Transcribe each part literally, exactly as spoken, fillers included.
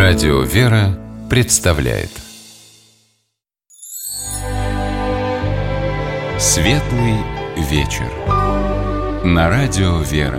Радио «Вера» представляет Светлый вечер на Радио «Вера».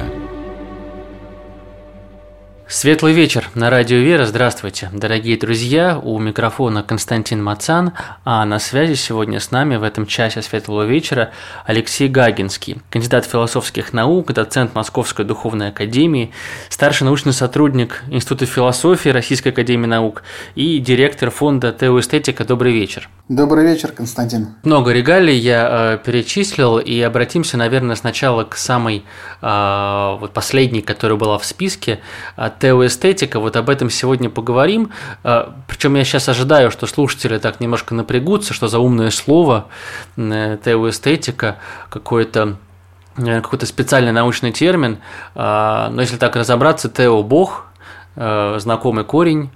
Светлый вечер на Радио «Вера». Здравствуйте, дорогие друзья. У микрофона Константин Мацан, а на связи сегодня с нами в этом часе Светлого вечера Алексей Гагинский, кандидат философских наук, доцент Московской духовной академии, старший научный сотрудник Института философии Российской академии наук и директор фонда «Теоэстетика». Добрый вечер. Добрый вечер, Константин. Много регалий я э, перечислил, и обратимся, наверное, сначала к самой э, вот последней, которая была в списке, теоэстетика. Вот об этом сегодня поговорим. Причем я сейчас ожидаю, что слушатели так немножко напрягутся, что за умное слово теоэстетика, какой-то какой-то специальный научный термин. Но если так разобраться, тео – Бог, знакомый корень.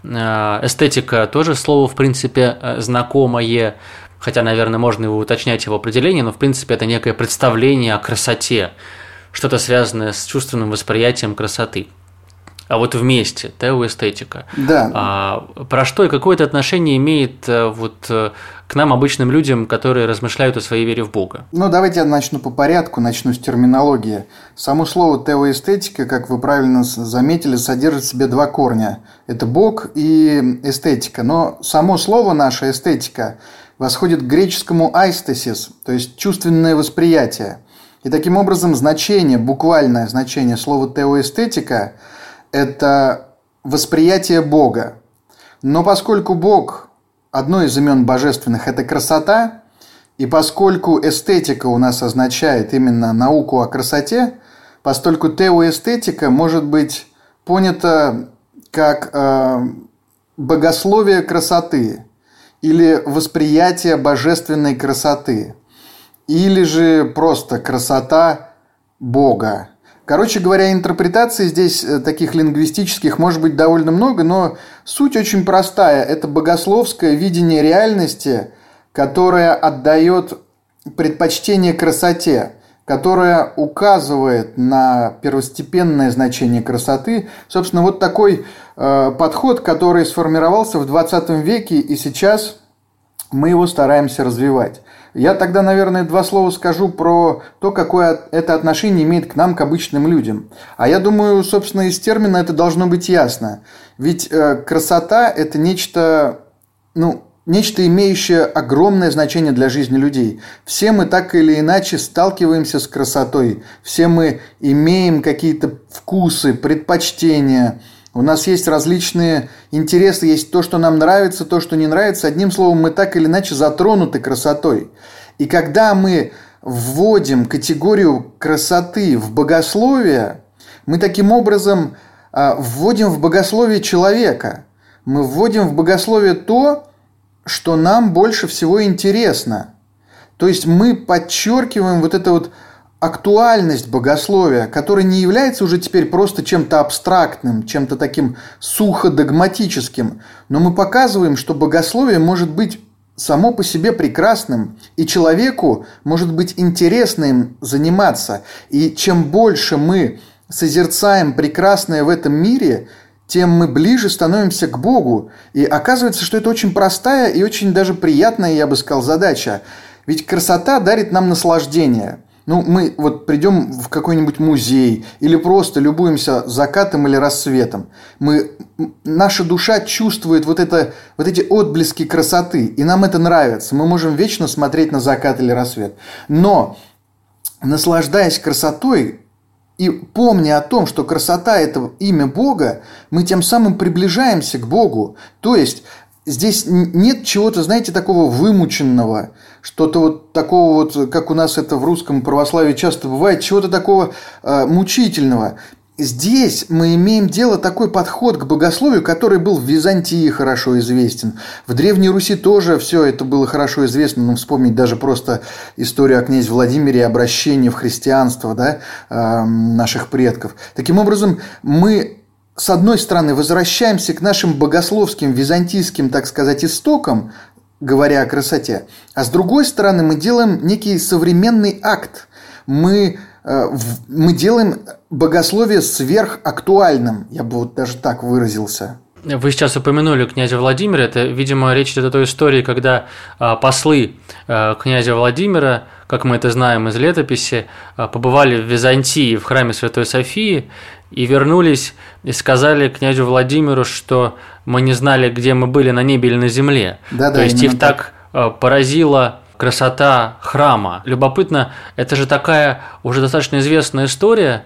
Эстетика тоже слово, в принципе, знакомое, хотя, наверное, можно его уточнять, его определение, но, в принципе, это некое представление о красоте, что-то связанное с чувственным восприятием красоты. А вот вместе, теоэстетика. Да. А, про что и какое это отношение имеет вот к нам, обычным людям, которые размышляют о своей вере в Бога? Ну, давайте я начну по порядку, начну с терминологии. Само слово теоэстетика, как вы правильно заметили, содержит в себе два корня. Это Бог и эстетика. Но само слово наше, эстетика, восходит к греческому айстесис, то есть чувственное восприятие. И таким образом значение, буквальное значение слова теоэстетика – это восприятие Бога. Но поскольку Бог, одно из имен божественных, это красота, и поскольку эстетика у нас означает именно науку о красоте, поскольку теоэстетика может быть понята как э, богословие красоты или восприятие божественной красоты, или же просто красота Бога. Короче говоря, интерпретаций здесь таких лингвистических может быть довольно много, но суть очень простая. Это богословское видение реальности, которое отдает предпочтение красоте, которое указывает на первостепенное значение красоты. Собственно, вот такой э, подход, который сформировался в двадцатом веке, и сейчас мы его стараемся развивать. Я тогда, наверное, два слова скажу про то, какое это отношение имеет к нам, к обычным людям. А я думаю, собственно, из термина это должно быть ясно. Ведь э, красота – это нечто, ну, нечто, имеющее огромное значение для жизни людей. Все мы так или иначе сталкиваемся с красотой. Все мы имеем какие-то вкусы, предпочтения. У нас есть различные интересы, есть то, что нам нравится, то, что не нравится. Одним словом, мы так или иначе затронуты красотой. И когда мы вводим категорию красоты в богословие, мы таким образом вводим в богословие человека. Мы вводим в богословие то, что нам больше всего интересно. То есть мы подчеркиваем вот это вот актуальность богословия, которая не является уже теперь просто чем-то абстрактным, чем-то таким сухо-догматическим, но мы показываем, что богословие может быть само по себе прекрасным, и человеку может быть интересно им заниматься. И чем больше мы созерцаем прекрасное в этом мире, тем мы ближе становимся к Богу. И оказывается, что это очень простая и очень даже приятная, я бы сказал, задача. Ведь красота дарит нам наслаждение. Ну, мы вот придем в какой-нибудь музей или просто любуемся закатом или рассветом. Мы, наша душа чувствует вот, это, вот эти отблески красоты, и нам это нравится. Мы можем вечно смотреть на закат или рассвет. Но, наслаждаясь красотой и помня о том, что красота – это имя Бога, мы тем самым приближаемся к Богу. То есть здесь нет чего-то, знаете, такого вымученного, что-то вот такого вот, как у нас это в русском православии часто бывает, чего-то такого э, мучительного. Здесь мы имеем дело, такой подход к богословию, который был в Византии хорошо известен. В Древней Руси тоже все это было хорошо известно. Ну, вспомнить даже просто историю о князе Владимире и обращении в христианство, да, э, наших предков. Таким образом, мы, с одной стороны, возвращаемся к нашим богословским, византийским, так сказать, истокам, говоря о красоте. А с другой стороны, мы делаем некий современный акт. Мы, э, в, мы делаем богословие сверхактуальным. Я бы вот даже так выразился. вы сейчас упомянули князя Владимира, это, видимо, речь идет о той истории, когда а, послы а, князя Владимира, как мы это знаем из летописи, а, побывали в Византии, в храме Святой Софии, и вернулись и сказали князю Владимиру, что мы не знали, где мы были, на небе или на земле. Да, То да, есть их так, так поразила красота храма. Любопытно, это же такая уже достаточно известная история,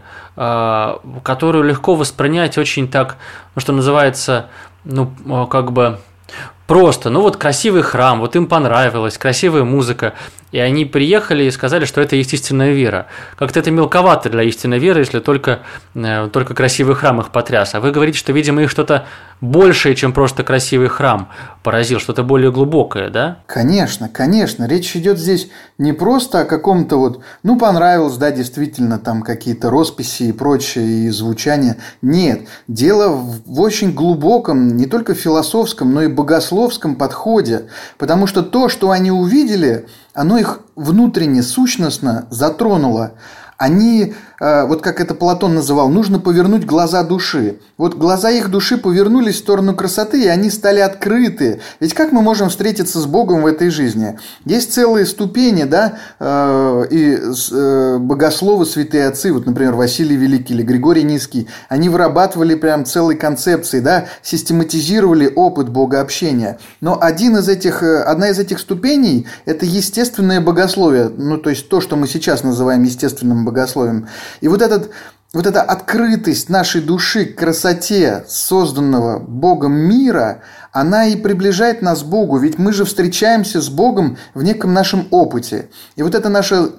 которую легко воспринять очень так, ну, что называется, ну, как бы просто, ну вот красивый храм, вот им понравилось, красивая музыка, и они приехали и сказали, что это естественная вера. Как-то это мелковато для истинной веры, если только, только красивый храм их потряс. А вы говорите, что, видимо, их что-то большее, чем просто красивый храм поразил, что-то более глубокое, да? Конечно, конечно. Речь идет здесь не просто о каком-то вот, ну, понравилось, да, действительно, там какие-то росписи и прочее, и звучание. Нет, дело в очень глубоком, не только философском, но и богословском подходе. Потому что то, что они увидели, оно их внутренне, сущностно затронуло. Они, вот как это Платон называл, нужно повернуть глаза души. Вот глаза их души повернулись в сторону красоты, и они стали открыты. Ведь как мы можем встретиться с Богом в этой жизни? Есть целые ступени, да, и богословы, святые отцы, вот, например, Василий Великий или Григорий Низкий, они вырабатывали прям целые концепции, да, систематизировали опыт богообщения. Но один из этих, одна из этих ступеней – это естественное богословие, ну, то есть то, что мы сейчас называем естественным богословием. И вот, этот, вот эта открытость нашей души к красоте созданного Богом мира, она и приближает нас к Богу, ведь мы же встречаемся с Богом в неком нашем опыте. И вот эта наша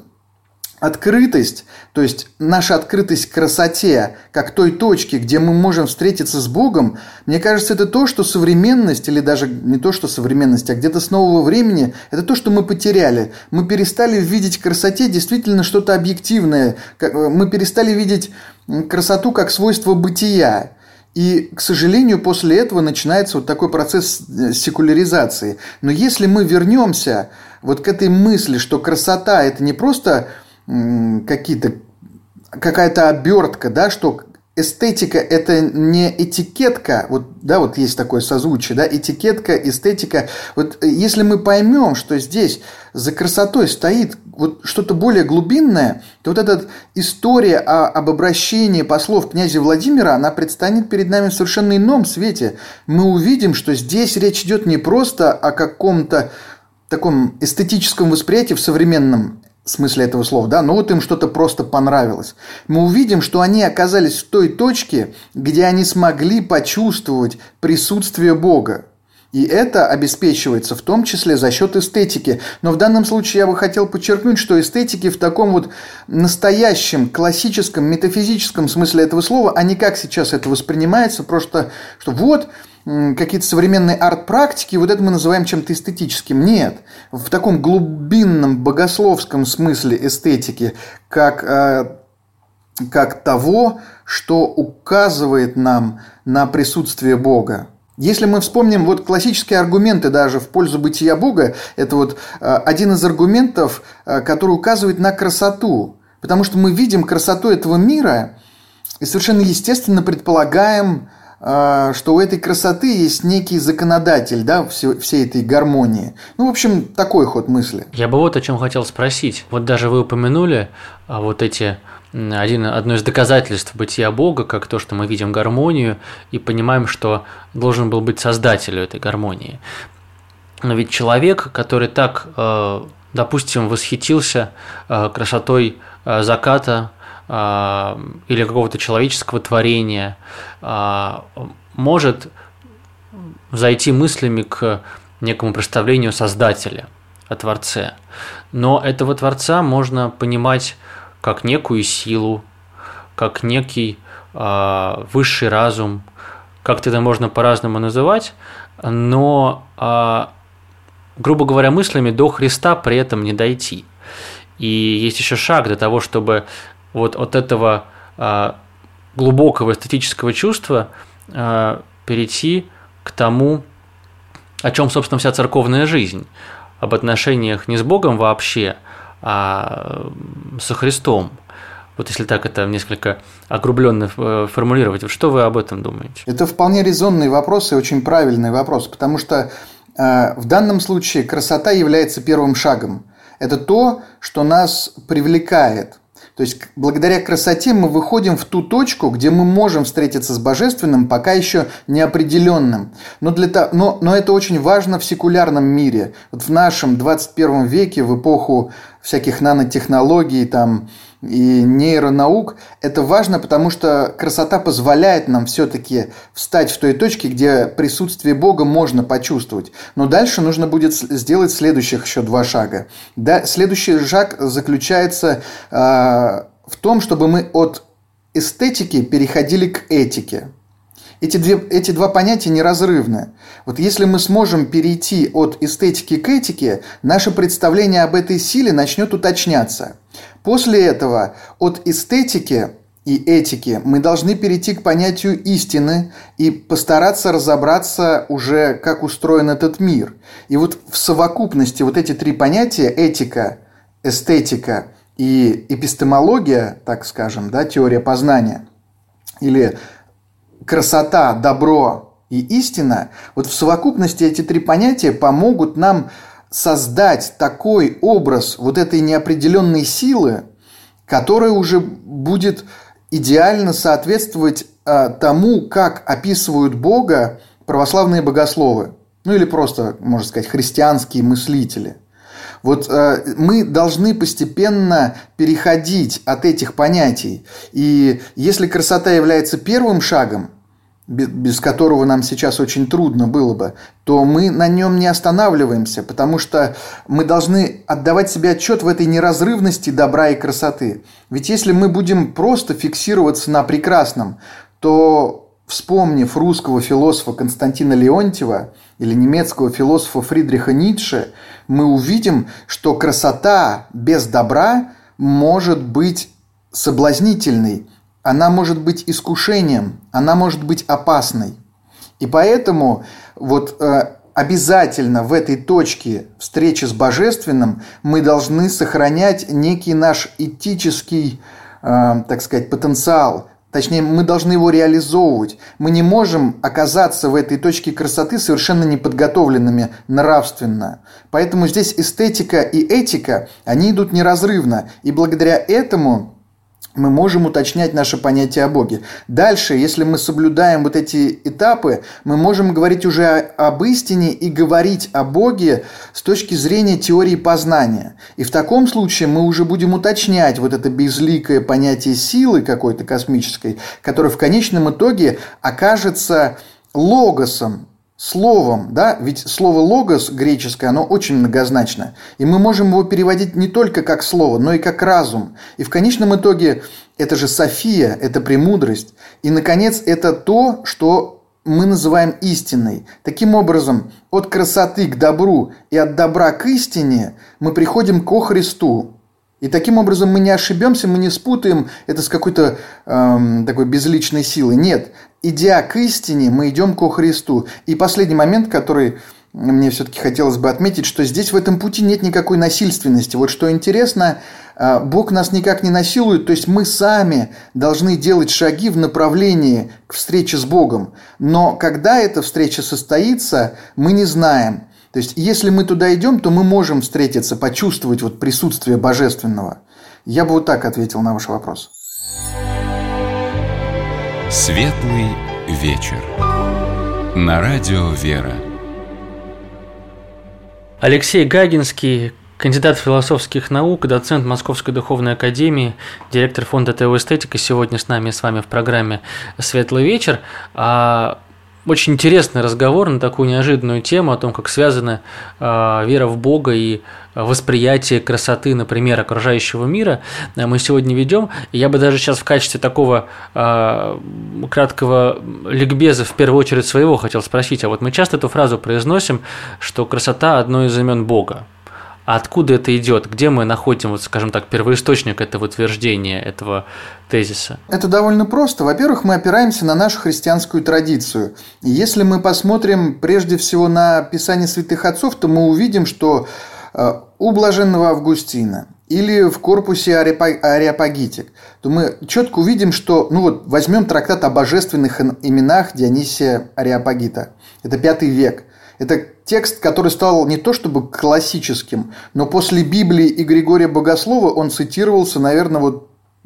открытость, то есть наша открытость к красоте, как той точке, где мы можем встретиться с Богом, мне кажется, это то, что современность, или даже не то, что современность, а где-то с нового времени, это то, что мы потеряли. Мы перестали видеть в красоте действительно что-то объективное, мы перестали видеть красоту как свойство бытия. И, к сожалению, после этого начинается вот такой процесс секуляризации. Но если мы вернемся вот к этой мысли, что красота – это не просто какие-то, какая-то обертка, да, что эстетика – это не этикетка, вот, да, вот есть такое созвучие, да, этикетка, эстетика. Вот если мы поймем, что здесь за красотой стоит вот что-то более глубинное, то вот эта история о, об обращении послов князя Владимира, она предстанет перед нами в совершенно ином свете. Мы увидим, что здесь речь идет не просто о каком-то таком эстетическом восприятии в современном смысле этого слова, да, но вот им что-то просто понравилось. Мы увидим, что они оказались в той точке, где они смогли почувствовать присутствие Бога. И это обеспечивается в том числе за счет эстетики. Но в данном случае я бы хотел подчеркнуть, что эстетики в таком вот настоящем, классическом, метафизическом смысле этого слова, а не как сейчас это воспринимается, просто что вот какие-то современные арт-практики, вот это мы называем чем-то эстетическим. Нет. В таком глубинном богословском смысле эстетики, как, как того, что указывает нам на присутствие Бога. Если мы вспомним вот классические аргументы даже в пользу бытия Бога, это вот один из аргументов, который указывает на красоту. Потому что мы видим красоту этого мира и совершенно естественно предполагаем, что у этой красоты есть некий законодатель, да, всей этой гармонии. Ну, в общем, такой ход мысли. Я бы вот о чем хотел спросить. Вот даже вы упомянули вот эти один, одно из доказательств бытия Бога, как то, что мы видим гармонию и понимаем, что должен был быть создателем этой гармонии. Но ведь человек, который так, допустим, восхитился красотой заката или какого-то человеческого творения, может зайти мыслями к некому представлению Создателя, о Творце. Но этого Творца можно понимать как некую силу, как некий высший разум, как-то это можно по-разному называть, но, грубо говоря, мыслями до Христа при этом не дойти. И есть еще шаг до того, чтобы вот от этого а, глубокого эстетического чувства а, перейти к тому, о чем, собственно, вся церковная жизнь, об отношениях не с Богом вообще, а со Христом. Вот если так это несколько огрубленно формулировать, что вы об этом думаете? Это вполне резонный вопрос и очень правильный вопрос, потому что э, в данном случае красота является первым шагом. Это то, что нас привлекает. То есть, благодаря красоте мы выходим в ту точку, где мы можем встретиться с Божественным, пока еще неопределенным. Но, для того, но, но это очень важно в секулярном мире. Вот в нашем двадцать первом веке, в эпоху всяких нанотехнологий там, и нейронаук, это важно, потому что красота позволяет нам все-таки встать в той точке, где присутствие Бога можно почувствовать. Но дальше нужно будет сделать следующих еще два шага. Да, следующий шаг заключается э, в том, чтобы мы от эстетики переходили к этике. Эти, две, эти два понятия неразрывны. Вот если мы сможем перейти от эстетики к этике, наше представление об этой силе начнет уточняться. После этого от эстетики и этики мы должны перейти к понятию истины и постараться разобраться уже, как устроен этот мир. И вот в совокупности вот эти три понятия – этика, эстетика и эпистемология, так скажем, да, теория познания, или красота, добро и истина, вот в совокупности эти три понятия помогут нам создать такой образ вот этой неопределенной силы, которая уже будет идеально соответствовать э, тому, как описывают Бога православные богословы, ну или просто, можно сказать, христианские мыслители. Вот э, мы должны постепенно переходить от этих понятий. И если красота является первым шагом, без которого нам сейчас очень трудно было бы, то мы на нем не останавливаемся, потому что мы должны отдавать себе отчет в этой неразрывности добра и красоты. Ведь если мы будем просто фиксироваться на прекрасном, то, вспомнив русского философа Константина Леонтьева или немецкого философа Фридриха Ницше, мы увидим, что красота без добра может быть соблазнительной, она может быть искушением, она может быть опасной. И поэтому вот, э, обязательно в этой точке встречи с Божественным мы должны сохранять некий наш этический, э, так сказать, потенциал. Точнее, мы должны его реализовывать. Мы не можем оказаться в этой точке красоты совершенно неподготовленными нравственно. Поэтому здесь эстетика и этика, они идут неразрывно. И благодаря этому мы можем уточнять наше понятие о Боге. Дальше, если мы соблюдаем вот эти этапы, мы можем говорить уже об истине и говорить о Боге с точки зрения теории познания. И в таком случае мы уже будем уточнять вот это безликое понятие силы какой-то космической, которое в конечном итоге окажется логосом, словом, да, ведь слово «логос» греческое, оно очень многозначно, и мы можем его переводить не только как слово, но и как разум, и в конечном итоге это же София, это премудрость, и, наконец, это то, что мы называем истиной. Таким образом, от красоты к добру и от добра к истине мы приходим ко Христу. И таким образом мы не ошибемся, мы не спутаем это с какой-то эм, такой безличной силой. Нет, идя к истине, мы идем ко Христу. И последний момент, который мне все-таки хотелось бы отметить, что здесь в этом пути нет никакой насильственности. Вот что интересно, э, Бог нас никак не насилует, то есть мы сами должны делать шаги в направлении к встрече с Богом. Но когда эта встреча состоится, мы не знаем. То есть, если мы туда идем, то мы можем встретиться, почувствовать вот присутствие Божественного. Я бы вот так ответил на ваш вопрос. Светлый вечер. На радио «Вера». Алексей Гагинский, кандидат философских наук, доцент Московской духовной академии, директор фонда «Теоэстетика», сегодня с нами, с вами в программе «Светлый вечер». Очень интересный разговор на такую неожиданную тему о том, как связана э, вера в Бога и восприятие красоты, например, окружающего мира, мы сегодня ведем. Я бы даже сейчас в качестве такого э, краткого ликбеза в первую очередь своего хотел спросить, а вот мы часто эту фразу произносим, что красота – одно из имен Бога. А откуда это идет? Где мы находим, вот, скажем так, первоисточник этого утверждения, этого тезиса? Это довольно просто. Во-первых, мы опираемся на нашу христианскую традицию. И если мы посмотрим прежде всего на Писание святых отцов, то мы увидим, что у блаженного Августина или в корпусе Ареопагитик, то мы четко увидим, что, ну вот, возьмем трактат о божественных именах Дионисия Ареопагита. Это пятый век. Это текст, который стал не то чтобы классическим, но после Библии и Григория Богослова он цитировался, наверное, вот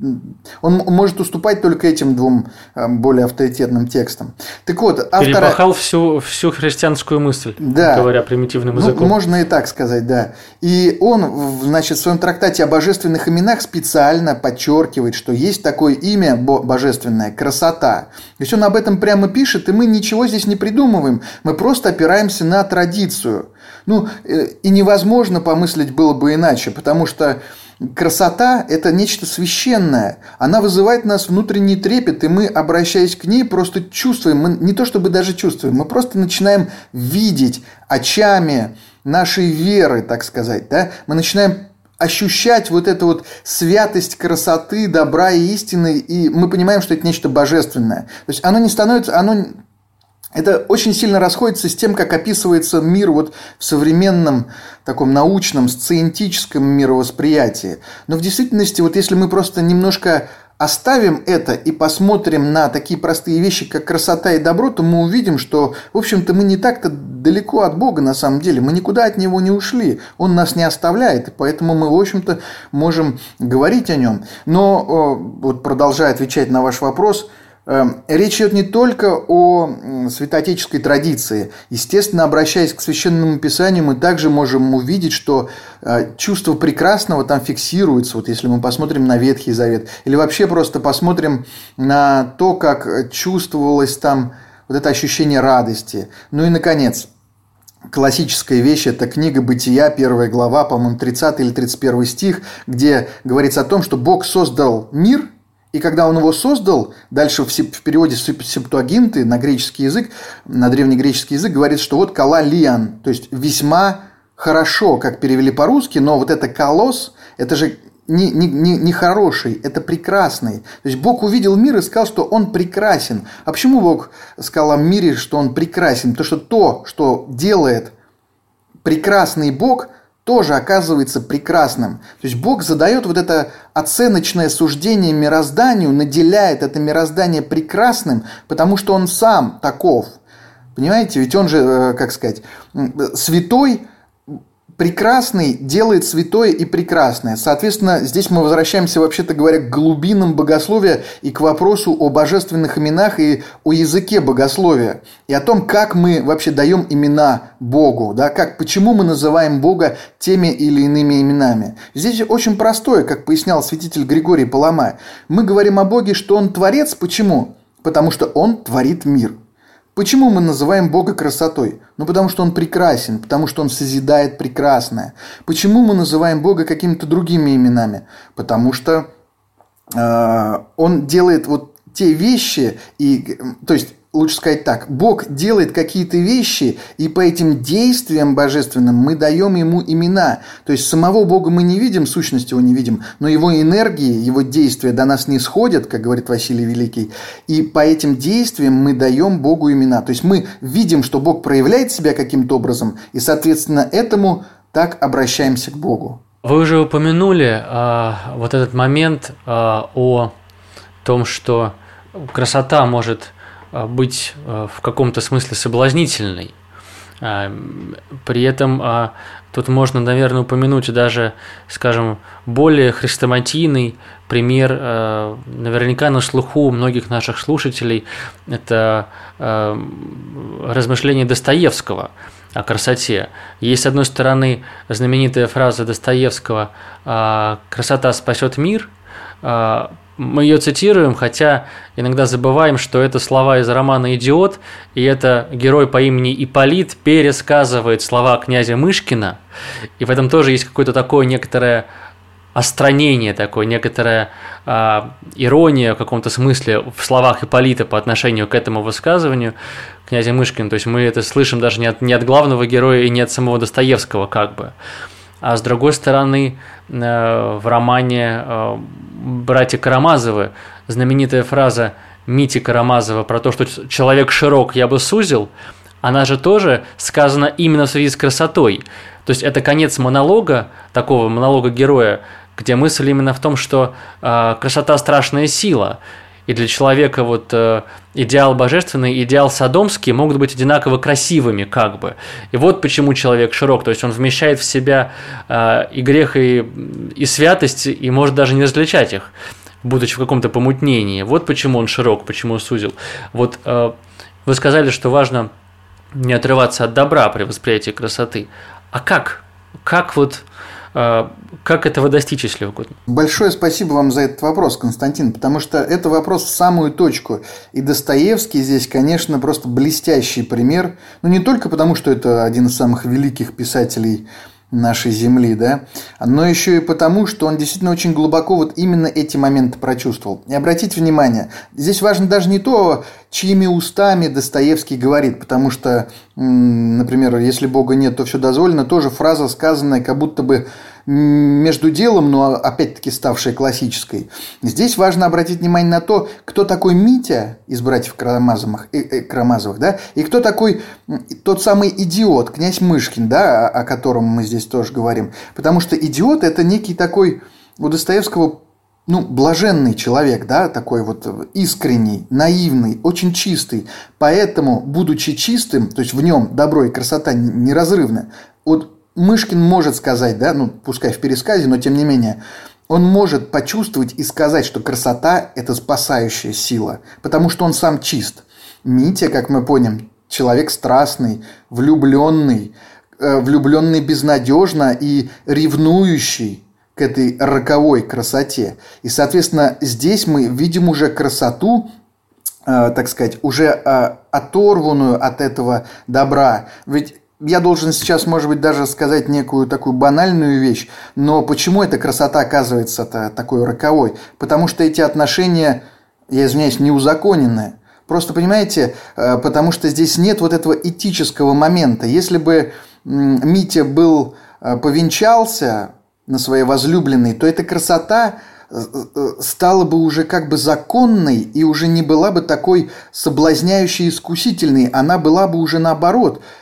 он может уступать только этим двум более авторитетным текстам. Так вот, автора... Перепахал всю, всю христианскую мысль, да, говоря примитивным языком. Ну, можно и так сказать, да. И он, значит, в своем трактате о божественных именах специально подчеркивает, что есть такое имя божественное – красота. То есть он об этом прямо пишет, и мы ничего здесь не придумываем, мы просто опираемся на традицию. Ну, и невозможно помыслить было бы иначе, потому что красота – это нечто священное. Она вызывает в нас внутренний трепет, и мы, обращаясь к ней, просто чувствуем. Мы не то чтобы даже чувствуем, мы просто начинаем видеть очами нашей веры, так сказать. Да? Мы начинаем ощущать вот эту вот святость красоты, добра и истины, и мы понимаем, что это нечто божественное. То есть оно не становится... Оно... Это очень сильно расходится с тем, как описывается мир вот в современном таком научном, сциентическом мировосприятии. Но в действительности, вот если мы просто немножко оставим это и посмотрим на такие простые вещи, как красота и добро, то мы увидим, что, в общем-то, мы не так-то далеко от Бога на самом деле. Мы никуда от Него не ушли. Он нас не оставляет, и поэтому мы, в общем-то, можем говорить о Нем. Но, вот продолжая отвечать на ваш вопрос, речь идет не только о святоотеческой традиции. Естественно, обращаясь к Священному Писанию, мы также можем увидеть, что чувство прекрасного там фиксируется. Вот если мы посмотрим на Ветхий Завет, или вообще просто посмотрим на то, как чувствовалось там вот это ощущение радости. Ну и, наконец, классическая вещь – это книга «Бытия», первая глава, по-моему, тридцатый или тридцать первый стих, где говорится о том, что Бог создал мир. И когда он его создал, дальше в переводе Септуагинты на греческий язык, на древнегреческий язык, говорит, что вот кала лиан, то есть весьма хорошо, как перевели по-русски, но вот это колос, это же не, не, не, не хороший, это прекрасный. То есть Бог увидел мир и сказал, что он прекрасен. А почему Бог сказал о мире, что он прекрасен? Потому что то, что делает прекрасный Бог, тоже оказывается прекрасным. То есть Бог задает вот это оценочное суждение мирозданию, наделяет это мироздание прекрасным, потому что Он сам таков. Понимаете? Ведь Он же, как сказать, святой, прекрасный делает святое и прекрасное. Соответственно, здесь мы возвращаемся, вообще-то говоря, к глубинам богословия и к вопросу о божественных именах и о языке богословия. И о том, как мы вообще даем имена Богу. Да? Как, почему мы называем Бога теми или иными именами. Здесь очень простое, как пояснял святитель Григорий Палама. Мы говорим о Боге, что Он творец. Почему? Потому что Он творит мир. Почему мы называем Бога красотой? Ну, потому что Он прекрасен, потому что Он созидает прекрасное. Почему мы называем Бога какими-то другими именами? Потому что э, Он делает вот те вещи, и, то есть, лучше сказать так, Бог делает какие-то вещи, и по этим действиям божественным мы даем Ему имена. То есть самого Бога мы не видим, сущность Его не видим, но Его энергии, Его действия до нас не сходят, как говорит Василий Великий, и по этим действиям мы даем Богу имена. То есть мы видим, что Бог проявляет себя каким-то образом, и, соответственно, этому так обращаемся к Богу. Вы уже упомянули а, вот этот момент а, о том, что красота может быть в каком-то смысле соблазнительной. При этом тут можно, наверное, упомянуть даже, скажем, более хрестоматийный пример, наверняка на слуху у многих наших слушателей, это размышления Достоевского о красоте. Есть, с одной стороны, знаменитая фраза Достоевского «Красота спасет мир». Мы ее цитируем, хотя иногда забываем, что это слова из романа «Идиот», и это герой по имени Ипполит пересказывает слова князя Мышкина, и в этом тоже есть какое-то такое некоторое остранение, такое, некоторая а, ирония в каком-то смысле в словах Ипполита по отношению к этому высказыванию князя Мышкина. То есть мы это слышим даже не от, не от главного героя и не от самого Достоевского как бы. А с другой стороны, в романе «Братья Карамазовы» знаменитая фраза Мити Карамазова про то, что человек широк, я бы сузил, она же тоже сказана именно в связи с красотой. То есть это конец монолога, такого монолога героя, где мысль именно в том, что э, красота – страшная сила. И для человека вот э, идеал божественный и идеал содомский могут быть одинаково красивыми, как бы. И вот почему человек широк, то есть он вмещает в себя э, и грех, и, и святость, и может даже не различать их, будучи в каком-то помутнении. Вот почему он широк, почему сузил. Вот э, вы сказали, что важно не отрываться от добра при восприятии красоты. А как? Как вот... Как этого достичь, если угодно? Большое спасибо вам за этот вопрос, Константин, потому что это вопрос в самую точку. И Достоевский здесь, конечно, просто блестящий пример. Ну, не только потому, что это один из самых великих писателей нашей земли, да, но еще и потому, что он действительно очень глубоко вот именно эти моменты прочувствовал. И обратите внимание, здесь важно даже не то, чьими устами Достоевский говорит, потому что, например, если Бога нет, то все дозволено, тоже фраза, сказанная как будто бы между делом, но опять-таки ставшая классической. Здесь важно обратить внимание на то, кто такой Митя из братьев Карамазовых, э, э, Карамазовых, да, и кто такой тот самый идиот, князь Мышкин, да, о, о котором мы здесь тоже говорим. Потому что идиот – это некий такой у Достоевского, ну, блаженный человек, да, такой вот искренний, наивный, очень чистый. Поэтому, будучи чистым, то есть в нем добро и красота неразрывны, вот Мышкин может сказать, да, ну, пускай в пересказе, но тем не менее, он может почувствовать и сказать, что красота – это спасающая сила, потому что он сам чист. Митя, как мы поняли, человек страстный, влюбленный, э, влюбленный безнадежно и ревнующий к этой роковой красоте. И, соответственно, здесь мы видим уже красоту, э, так сказать, уже э, оторванную от этого добра. Ведь я должен сейчас, может быть, даже сказать некую такую банальную вещь, но почему эта красота оказывается такой роковой? Потому что эти отношения, я извиняюсь, неузаконенные. Просто, понимаете, потому что здесь нет вот этого этического момента. Если бы Митя был, повенчался на своей возлюбленной, то эта красота стала бы уже как бы законной и уже не была бы такой соблазняющей и искусительной. Она была бы уже наоборот –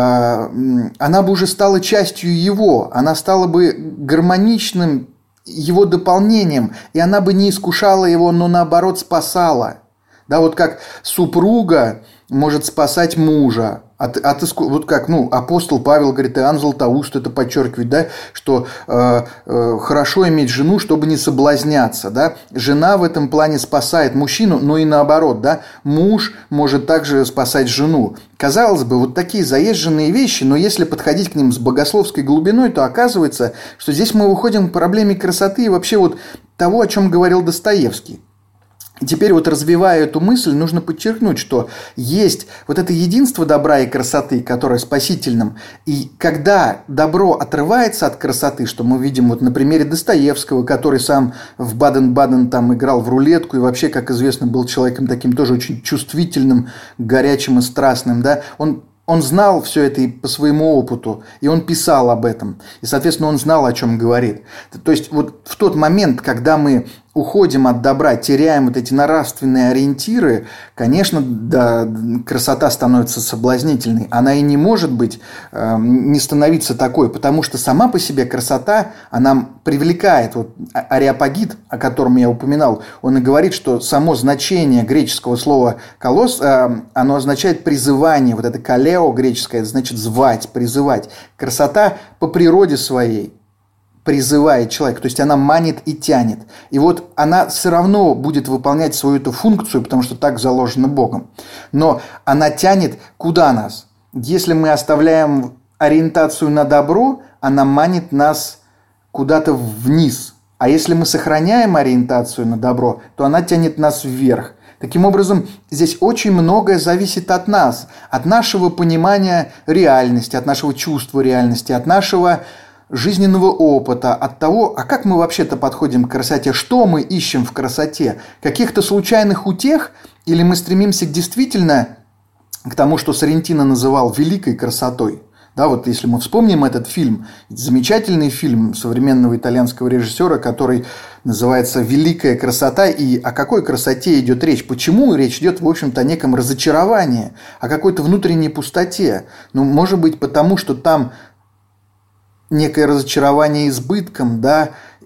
она бы уже стала частью его, она стала бы гармоничным его дополнением, и она бы не искушала его, но наоборот спасала. Да, вот как супруга может спасать мужа. От, от, вот как, ну, апостол Павел говорит, Иоанн Златоуст это подчеркивает, да, что э, э, хорошо иметь жену, чтобы не соблазняться, да. Жена в этом плане спасает мужчину, но и наоборот, да, муж может также спасать жену. Казалось бы, вот такие заезженные вещи, но если подходить к ним с богословской глубиной, то оказывается, что здесь мы выходим к проблеме красоты и вообще вот того, о чем говорил Достоевский. И теперь вот развивая эту мысль, нужно подчеркнуть, что есть вот это единство добра и красоты, которое спасительным. И когда добро отрывается от красоты, что мы видим вот на примере Достоевского, который сам в Баден-Баден там играл в рулетку и вообще, как известно, был человеком таким тоже очень чувствительным, горячим и страстным, да, он Он знал все это и по своему опыту, и он писал об этом. И, соответственно, он знал, о чем говорит. То есть, вот в тот момент, когда мы уходим от добра, теряем вот эти нравственные ориентиры, конечно, да, красота становится соблазнительной. Она и не может быть, э, не становиться такой, потому что сама по себе красота, она привлекает. Вот Ареопагит, о котором я упоминал, он и говорит, что само значение греческого слова «колос», э, оно означает призывание. Вот это «калео» греческое, это значит звать, призывать. Красота по природе своей призывает человека, то есть она манит и тянет. И вот она все равно будет выполнять свою эту функцию, потому что так заложено Богом. Но она тянет куда нас? Если мы оставляем ориентацию на добро, она манит нас куда-то вниз. А если мы сохраняем ориентацию на добро, то она тянет нас вверх. Таким образом, здесь очень многое зависит от нас, от нашего понимания реальности, от нашего чувства реальности, от нашего жизненного опыта, от того, а как мы вообще-то подходим к красоте, что мы ищем в красоте, каких-то случайных утех, или мы стремимся действительно к тому, что Соррентино называл великой красотой. Да, вот если мы вспомним этот фильм, замечательный фильм современного итальянского режиссера, который называется «Великая красота», и о какой красоте идет речь? Почему речь идет, в общем-то, о неком разочаровании, о какой-то внутренней пустоте? Ну, может быть, потому что там некое разочарование избытком, да,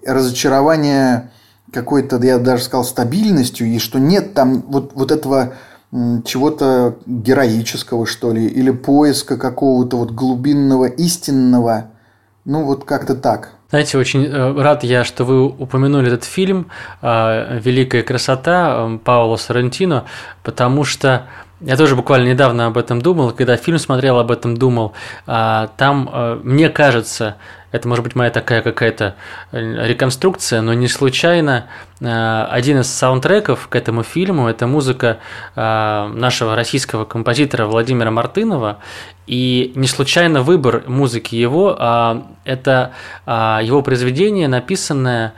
разочарование какой-то, я даже сказал, стабильностью, и что нет там вот, вот этого чего-то героического, что ли, или поиска какого-то вот глубинного, истинного. Ну, вот как-то так. Знаете, очень рад я, что вы упомянули этот фильм «Великая красота» Паоло Соррентино, потому что я тоже буквально недавно об этом думал, когда фильм смотрел, об этом думал. Там, мне кажется, это может быть моя такая какая-то реконструкция, но не случайно один из саундтреков к этому фильму – это музыка нашего российского композитора Владимира Мартынова. И не случайно выбор музыки его – это его произведение, написанное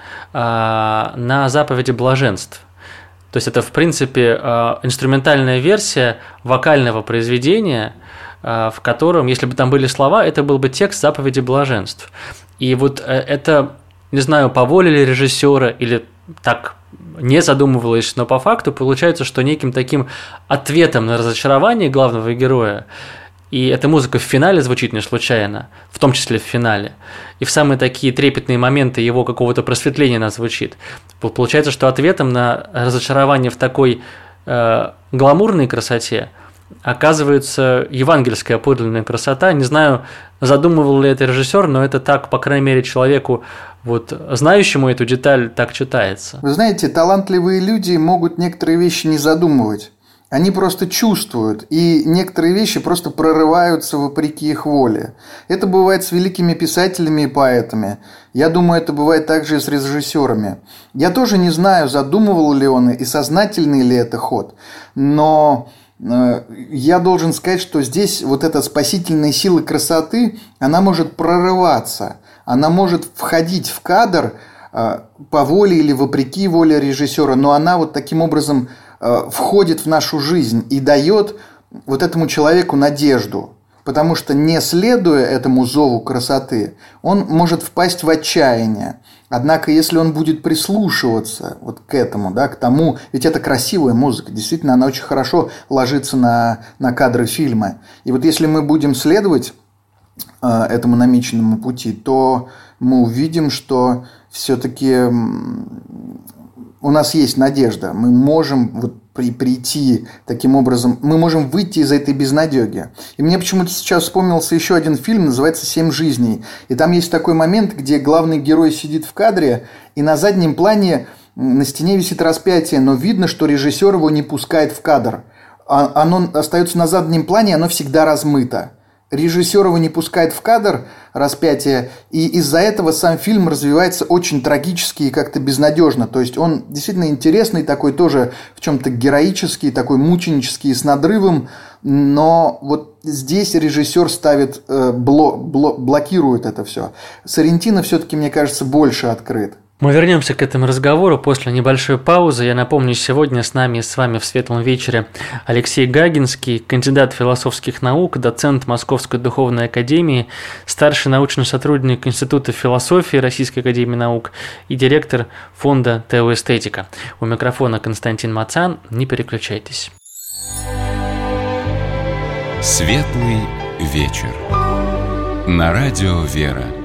на заповеди блаженств. То есть это, в принципе, инструментальная версия вокального произведения, в котором, если бы там были слова, это был бы текст заповеди блаженств. И вот это, не знаю, по воле ли режиссера или так не задумывалось, но по факту получается, что неким таким ответом на разочарование главного героя, и эта музыка в финале звучит не случайно, в том числе в финале, и в самые такие трепетные моменты его какого-то просветления она звучит. Получается, что ответом на разочарование в такой э, гламурной красоте оказывается евангельская подлинная красота. Не знаю, задумывал ли это режиссер, но это так, по крайней мере, человеку, вот, знающему эту деталь, так читается. Вы знаете, талантливые люди могут некоторые вещи не задумывать. Они просто чувствуют, и некоторые вещи просто прорываются вопреки их воле. Это бывает с великими писателями и поэтами. Я думаю, это бывает также и с режиссерами. Я тоже не знаю, задумывал ли он и сознательный ли это ход, но я должен сказать, что здесь вот эта спасительная сила красоты, она может прорываться, она может входить в кадр по воле или вопреки воле режиссера, но она вот таким образом входит в нашу жизнь и дает вот этому человеку надежду. Потому что, не следуя этому зову красоты, он может впасть в отчаяние. Однако, если он будет прислушиваться вот к этому, да, к тому, ведь это красивая музыка, действительно, она очень хорошо ложится на, на кадры фильма. И вот если мы будем следовать э, этому намеченному пути, то мы увидим, что все-таки у нас есть надежда. Мы можем вот при, прийти таким образом, мы можем выйти из этой безнадеги. И мне почему-то сейчас вспомнился еще один фильм, называется «Семь жизней». И там есть такой момент, где главный герой сидит в кадре, и на заднем плане на стене висит распятие, но видно, что режиссер его не пускает в кадр. Оно остается на заднем плане, оно всегда размыто. Режиссер его не пускает в кадр, распятие, и из-за этого сам фильм развивается очень трагически и как-то безнадежно. То есть он действительно интересный, такой тоже в чем-то героический, такой мученический, с надрывом, но вот здесь режиссер ставит, бло, бло, блокирует это все. Соррентино все-таки, мне кажется, больше открыт. Мы вернемся к этому разговору после небольшой паузы. Я напомню, сегодня с нами и с вами в светлом вечере Алексей Гагинский, кандидат философских наук, доцент Московской духовной академии, старший научный сотрудник Института философии Российской академии наук и директор фонда «Теоэстетика». У микрофона Константин Мацан. Не переключайтесь. Светлый вечер. На радио «Вера».